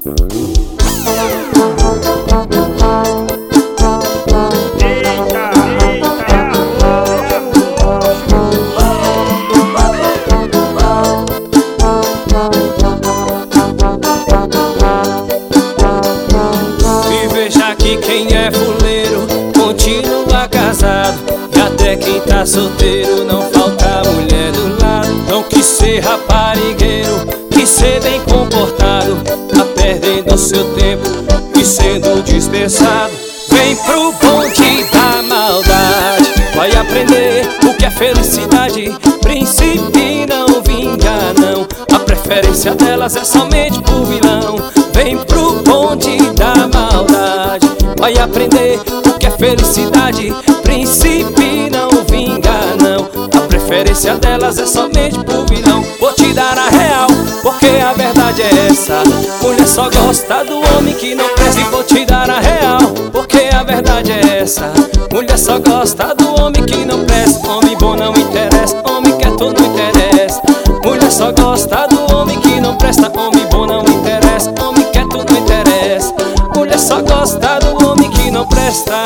E veja que quem é fuleiro continua casado, e até quem tá solteiro não falta mulher do lado. Não quis ser raparigueiro, quis ser bem comportado, tá perdendo seu tempo e sendo dispensado. Vem pro bonde da maldade, vai aprender o que é felicidade. Príncipe não vinga não, a preferência delas é somente pro vilão. Vem pro bonde da maldade, vai aprender o que é felicidade. Príncipe não vinga não, a preferência delas é somente pro vilão. Vou te dar a real, porque a verdade é essa: mulher só gosta do homem que não presta. E vou te dar a real, porque a verdade é essa: mulher só gosta do homem que não presta. Homem bom não interessa, homem quieto não interessa. Mulher só gosta do homem que não presta. Homem bom não interessa, homem quieto não interessa. Mulher só gosta do homem que não presta.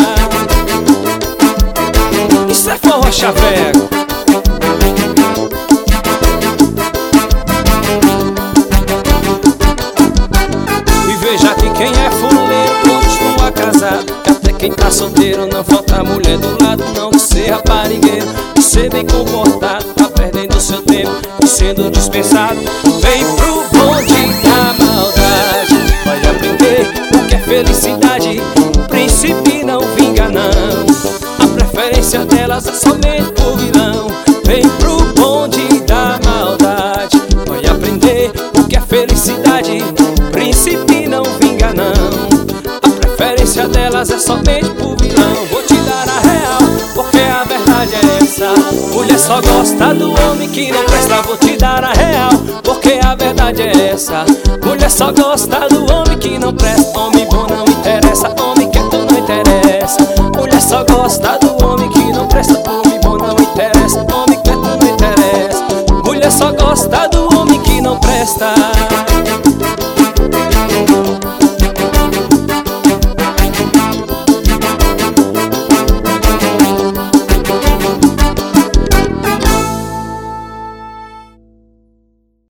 Isso é forró chaveco. E veja que quem é fuleiro continua casado, que até quem tá solteiro não falta mulher do lado. Não de ser raparigueiro, de ser bem comportado, tá perdendo seu tempo e sendo dispensado. Vem pro bonde da maldade, vai aprender o que é felicidade. Príncipe não vinga não, a preferência delas é somente pro vilão. Vem pro bonde da maldade, vai aprender o que é felicidade. Príncipe não vinga não, a preferência delas é somente pro vilão. Vou te dar a real, porque a verdade é essa: mulher só gosta do homem que não presta. Vou te dar a real, porque a verdade é essa: mulher só gosta do homem que não presta. Homem bom não interessa.